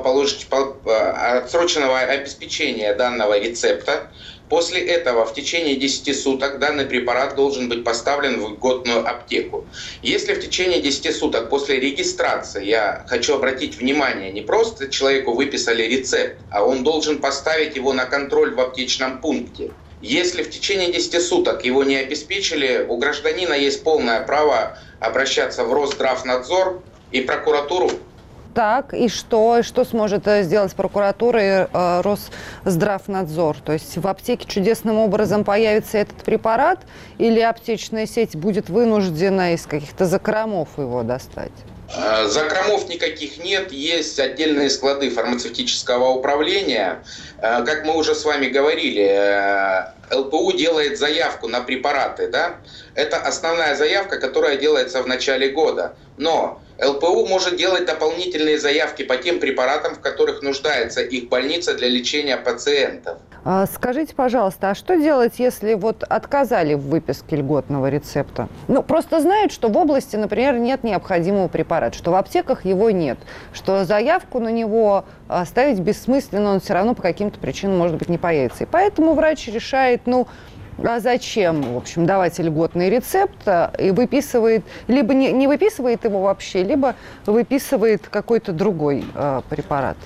обеспечения данного рецепта. После этого в течение 10 суток данный препарат должен быть поставлен в льготную аптеку. Если в течение 10 суток после регистрации, я хочу обратить внимание, не просто человеку выписали рецепт, а он должен поставить его на контроль в аптечном пункте. Если в течение 10 суток его не обеспечили, у гражданина есть полное право обращаться в Росздравнадзор и прокуратуру. Так, и что? Что сможет сделать прокуратура и Росздравнадзор? То есть в аптеке чудесным образом появится этот препарат, или аптечная сеть будет вынуждена из каких-то закромов его достать? Закромов никаких нет, есть отдельные склады фармацевтического управления. Как мы уже с вами говорили, ЛПУ делает заявку на препараты, да? Это основная заявка, которая делается в начале года. Но ЛПУ может делать дополнительные заявки по тем препаратам, в которых нуждается их больница для лечения пациентов. Скажите, пожалуйста, а что делать, если отказали в выписке льготного рецепта? Просто знают, что в области, например, нет необходимого препарата, что в аптеках его нет, что заявку на него ставить бессмысленно, он все равно по каким-то причинам, может быть, не появится. И поэтому врач решает, а зачем, в общем, давать льготный рецепт и выписывает, либо не выписывает его вообще, либо выписывает какой-то другой препарат.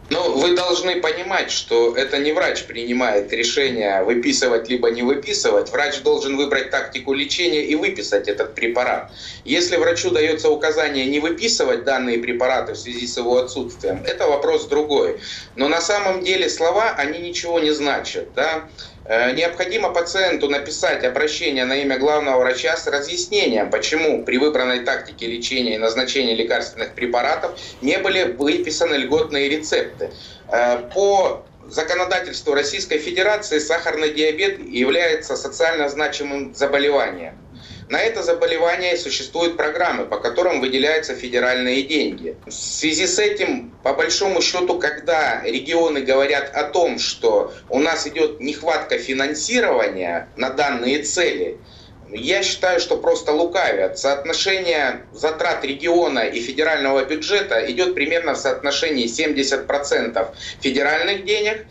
Вы должны понимать, что это не врач принимает решение выписывать либо не выписывать. Врач должен выбрать тактику лечения и выписать этот препарат. Если врачу дается указание не выписывать данные препараты в связи с его отсутствием, это вопрос другой. Но на самом деле слова, они ничего не значат, да? Необходимо пациенту написать обращение на имя главного врача с разъяснением, почему при выбранной тактике лечения и назначения лекарственных препаратов не были выписаны льготные рецепты. По законодательству Российской Федерации сахарный диабет является социально значимым заболеванием. На это заболевание существуют программы, по которым выделяются федеральные деньги. В связи с этим, по большому счету, когда регионы говорят о том, что у нас идет нехватка финансирования на данные цели, я считаю, что просто лукавят. Соотношение затрат региона и федерального бюджета идет примерно в соотношении 70% федеральных денег,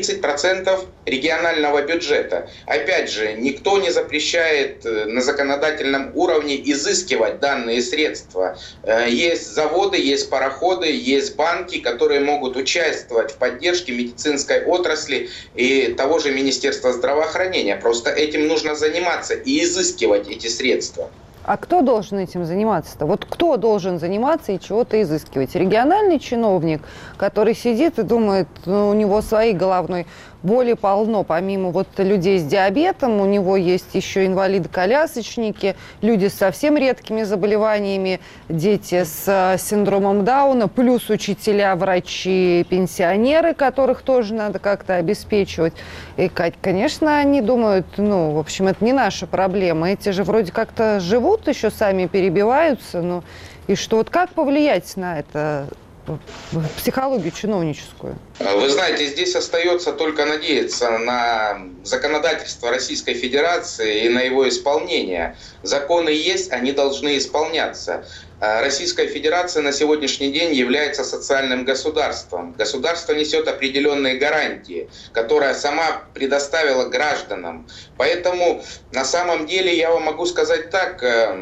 30% регионального бюджета. Опять же, никто не запрещает на законодательном уровне изыскивать данные средства. Есть заводы, есть пароходы, есть банки, которые могут участвовать в поддержке медицинской отрасли и того же Министерства здравоохранения. Просто этим нужно заниматься и изыскивать эти средства. А кто должен этим заниматься-то? Кто должен заниматься и чего-то изыскивать? Региональный чиновник, который сидит и думает, у него своей головной боли полно. Помимо вот людей с диабетом, у него есть еще инвалиды-колясочники, люди с совсем редкими заболеваниями, дети с синдромом Дауна, плюс учителя, врачи, пенсионеры, которых тоже надо как-то обеспечивать. И, конечно, они думают, в общем, это не наша проблема. Эти же вроде как-то живут еще, сами перебиваются. И что, вот как повлиять на это, психологию чиновническую? Вы знаете, здесь остается только надеяться на законодательство Российской Федерации и на его исполнение. Законы есть, они должны исполняться. Российская Федерация на сегодняшний день является социальным государством. Государство несет определенные гарантии, которые сама предоставила гражданам. Поэтому на самом деле я вам могу сказать так,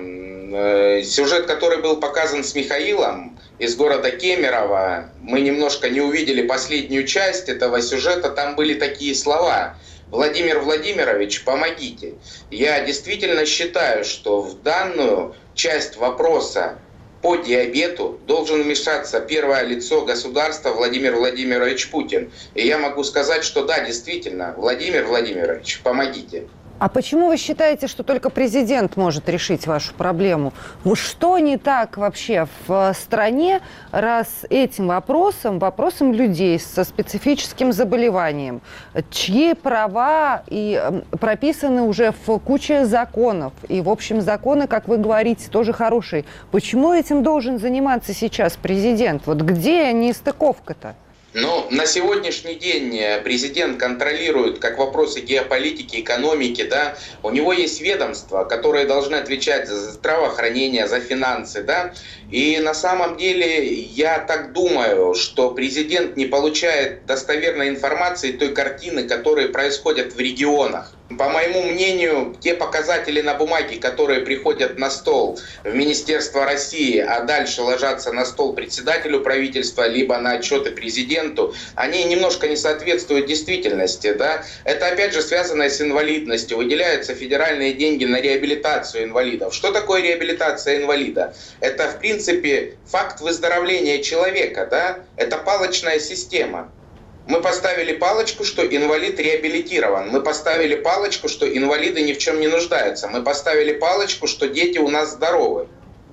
сюжет, который был показан с Михаилом из города Кемерово, мы немножко не увидели последнюю часть этого сюжета, там были такие слова: «Владимир Владимирович, помогите». Я действительно считаю, что в данную часть вопроса по диабету должен вмешаться первое лицо государства Владимир Владимирович Путин. И я могу сказать, что да, действительно, Владимир Владимирович, помогите. А почему вы считаете, что только президент может решить вашу проблему? Что не так вообще в стране, раз этим вопросом людей со специфическим заболеванием, чьи права и прописаны уже в куче законов, и, в общем, законы, как вы говорите, тоже хорошие. Почему этим должен заниматься сейчас президент? Вот где нестыковка-то? Но на сегодняшний день президент контролирует как вопросы геополитики, экономики, да. У него есть ведомства, которые должны отвечать за здравоохранение, за финансы, да. И на самом деле я так думаю, что президент не получает достоверной информации той картины, которые происходят в регионах. По моему мнению, те показатели на бумаге, которые приходят на стол в Министерство России, а дальше ложатся на стол председателю правительства, либо на отчеты президенту, они немножко не соответствуют действительности. Да? Это опять же связано с инвалидностью. Выделяются федеральные деньги на реабилитацию инвалидов. Что такое реабилитация инвалида? Это, в принципе, факт выздоровления человека. Да? Это палочная система. Мы поставили палочку, что инвалид реабилитирован. Мы поставили палочку, что инвалиды ни в чем не нуждаются. Мы поставили палочку, что дети у нас здоровы.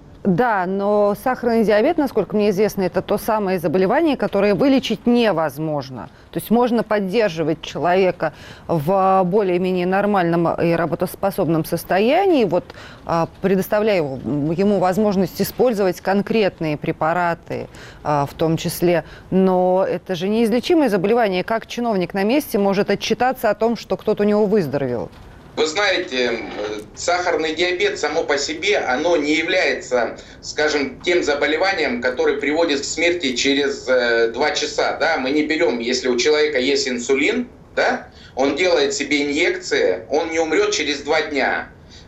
Да, но сахарный диабет, насколько мне известно, это то самое заболевание, которое вылечить невозможно. То есть можно поддерживать человека в более-менее нормальном и работоспособном состоянии, предоставляя ему возможность использовать конкретные препараты в том числе. Но это же неизлечимое заболевание. Как чиновник на месте может отчитаться о том, что кто-то у него выздоровел? Вы знаете, сахарный диабет само по себе, оно не является, скажем, тем заболеванием, которое приводит к смерти через 2 часа. Да? Мы не берем, если у человека есть инсулин, да? Он делает себе инъекции, он не умрет через 2 дня.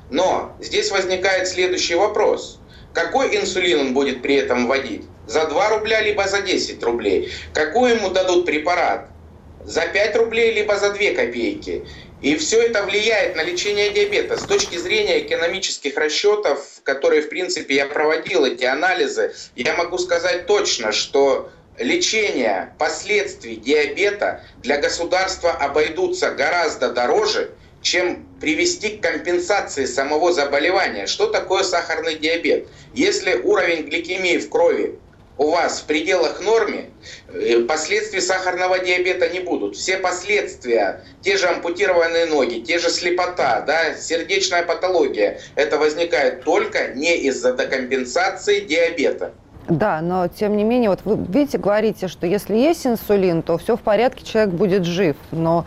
Но здесь возникает следующий вопрос. Какой инсулин он будет при этом вводить? За 2 рубля, либо за 10 рублей? Какой ему дадут препарат? За 5 рублей, либо за 2 копейки? И все это влияет на лечение диабета. С точки зрения экономических расчетов, которые, в принципе, я проводил, эти анализы, я могу сказать точно, что лечение последствий диабета для государства обойдутся гораздо дороже, чем привести к компенсации самого заболевания. Что такое сахарный диабет? Если уровень гликемии в крови у вас в пределах нормы, последствий сахарного диабета не будут. Все последствия, те же ампутированные ноги, те же слепота, да, сердечная патология, это возникает только не из-за декомпенсации диабета. Да, но тем не менее, вы видите, говорите, что если есть инсулин, то все в порядке, человек будет жив. Но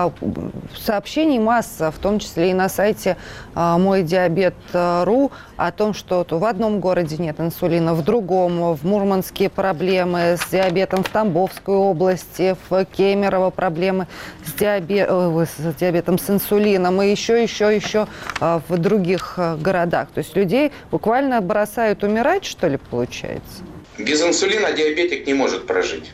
сообщений масса, в том числе и на сайте мойдиабет.ру, о том, что в одном городе нет инсулина, в другом, в Мурманске проблемы с диабетом, в Тамбовской области, в Кемерово проблемы с диабетом, с инсулином и еще в других городах. То есть людей буквально бросают умирать, что ли, получается? Без инсулина диабетик не может прожить.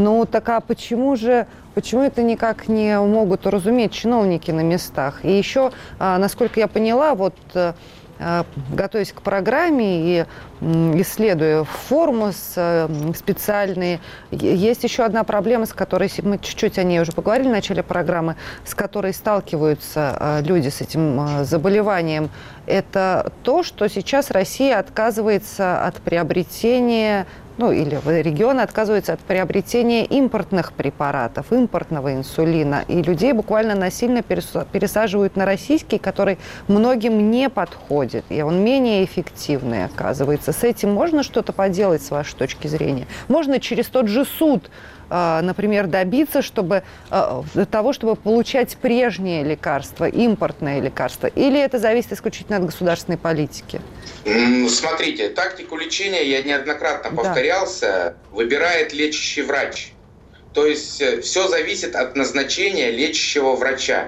Почему это никак не могут уразуметь чиновники на местах? И еще, насколько я поняла, готовясь к программе и исследуя форумы специальные, есть еще одна проблема, с которой мы чуть-чуть о ней уже поговорили в начале программы, с которой сталкиваются люди с этим заболеванием. Это то, что сейчас Россия отказывается от приобретения, или регионы отказываются от приобретения импортных препаратов, импортного инсулина. И людей буквально насильно пересаживают на российский, который многим не подходит. И он менее эффективный, оказывается. С этим можно что-то поделать, с вашей точки зрения? Можно через тот же суд, например, добиться того, чтобы получать прежние лекарства, импортные лекарства? Или это зависит исключительно от государственной политики? Смотрите, тактику лечения, я неоднократно повторялся, выбирает лечащий врач. То есть все зависит от назначения лечащего врача.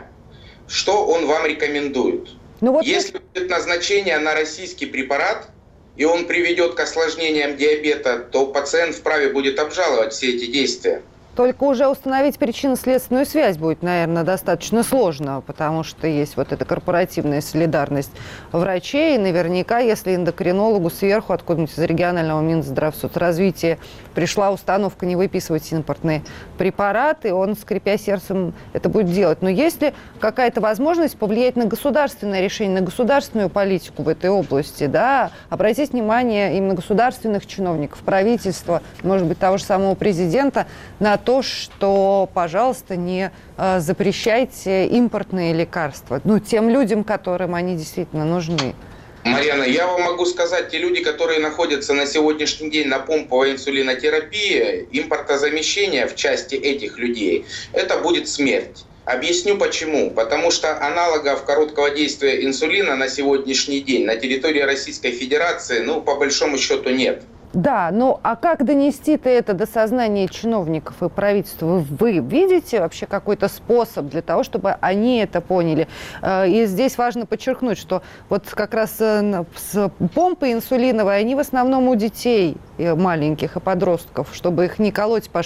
Что он вам рекомендует? Если будет назначение на российский препарат, и он приведет к осложнениям диабета, то пациент вправе будет обжаловать все эти действия. Только уже установить причинно-следственную связь будет, наверное, достаточно сложно, потому что есть вот эта корпоративная солидарность врачей. И наверняка, если эндокринологу сверху, откуда-нибудь из регионального Минздравсоцразвития, пришла установка не выписывать импортные препараты, он, скрипя сердцем, это будет делать. Но есть ли какая-то возможность повлиять на государственное решение, на государственную политику в этой области, обратить внимание именно государственных чиновников, правительства, может быть, того же самого президента, на то, что, пожалуйста, не запрещайте импортные лекарства, тем людям, которым они действительно нужны? Марьяна, я вам могу сказать, те люди, которые находятся на сегодняшний день на помповой инсулинотерапии, импортозамещение в части этих людей, это будет смерть. Объясню почему. Потому что аналогов короткого действия инсулина на сегодняшний день на территории Российской Федерации, по большому счету, нет. Да, а как донести-то это до сознания чиновников и правительства? Вы видите вообще какой-то способ для того, чтобы они это поняли? И здесь важно подчеркнуть, что вот как раз с помпой инсулиновой, они в основном у детей маленьких и подростков, чтобы их не колоть по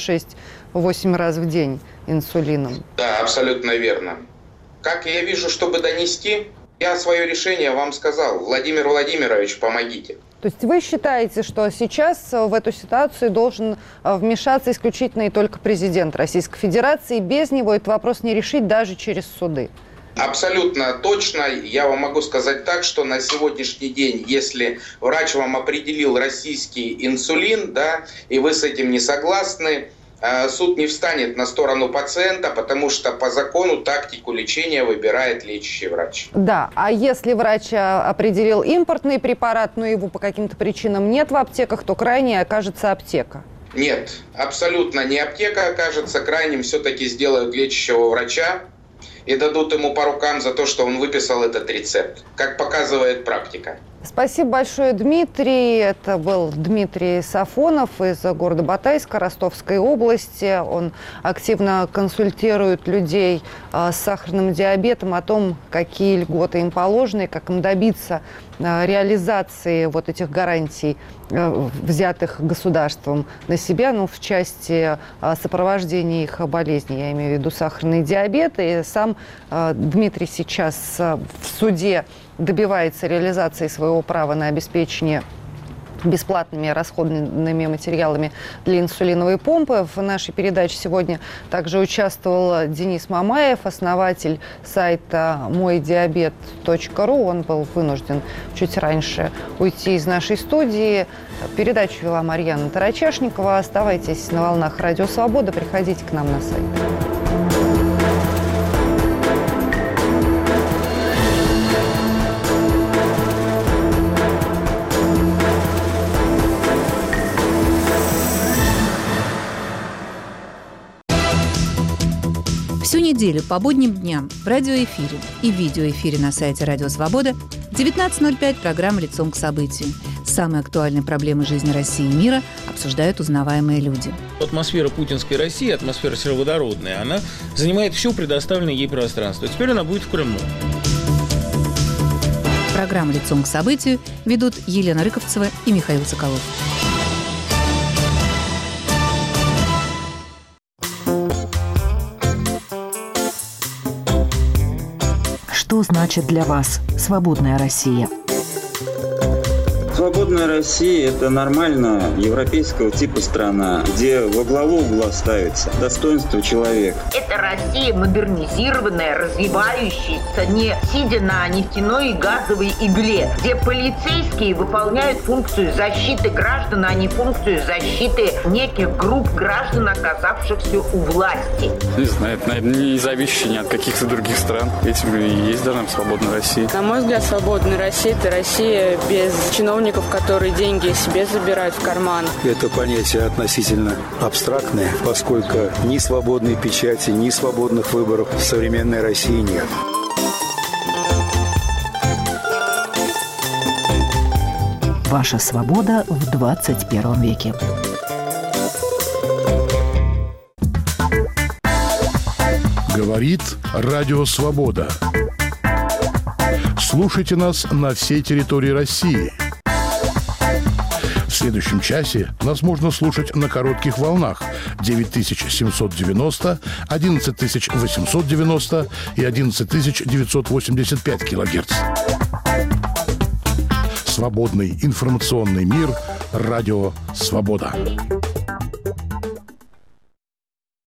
6-8 раз в день инсулином. Да, абсолютно верно. Как я вижу, чтобы донести, я свое решение вам сказал. Владимир Владимирович, помогите. То есть вы считаете, что сейчас в эту ситуацию должен вмешаться исключительно и только президент Российской Федерации, и без него этот вопрос не решить даже через суды? Абсолютно точно. Я вам могу сказать так, что на сегодняшний день, если врач вам определил российский инсулин, и вы с этим не согласны, суд не встанет на сторону пациента, потому что по закону тактику лечения выбирает лечащий врач. Да, а если врач определил импортный препарат, но его по каким-то причинам нет в аптеках, то крайней окажется аптека? Нет, абсолютно не аптека окажется. Крайним все-таки сделают лечащего врача и дадут ему по рукам за то, что он выписал этот рецепт, как показывает практика. Спасибо большое, Дмитрий. Это был Дмитрий Сафонов из города Батайска, Ростовской области. Он активно консультирует людей с сахарным диабетом о том, какие льготы им положены, как им добиться реализации вот этих гарантий, взятых государством на себя, в части сопровождения их болезней, я имею в виду сахарный диабет. И сам Дмитрий сейчас в суде добивается реализации своего права на обеспечение бесплатными расходными материалами для инсулиновой помпы. В нашей передаче сегодня также участвовал Денис Мамаев, основатель сайта мойдиабет.ру. Он был вынужден чуть раньше уйти из нашей студии. Передачу вела Марьяна Тарачешникова. Оставайтесь на волнах Радио Свобода. Приходите к нам на сайт. Всю неделю по будним дням в радиоэфире и видеоэфире на сайте Радио Свобода в 19:05 программа «Лицом к событию». Самые актуальные проблемы жизни России и мира обсуждают узнаваемые люди. Атмосфера путинской России, атмосфера сероводородная, она занимает все предоставленное ей пространство. Теперь она будет в Крыму. Программу «Лицом к событию» ведут Елена Рыковцева и Михаил Соколов. Что значит для вас «Свободная Россия»? Свободная Россия – это нормально европейского типа страна, где во главу угла ставится достоинство человека. Это Россия модернизированная, развивающаяся, не сидя на нефтяной и газовой игле, где полицейские выполняют функцию защиты граждан, а не функцию защиты неких групп граждан, оказавшихся у власти. Не знаю, это, наверное, не зависящее ни от каких-то других стран. Этим и есть должна быть свободная Россия. На мой взгляд, свободная Россия – это Россия без чиновников, которые деньги себе забирают в карман. Это понятие относительно абстрактное, поскольку ни свободной печати, ни свободных выборов в современной России нет. Ваша свобода в 21 веке. Говорит Радио Свобода. Слушайте нас на всей территории России. В следующем часе нас можно слушать на коротких волнах 9790, 11890 и 11985 килогерц. Свободный информационный мир. Радио Свобода.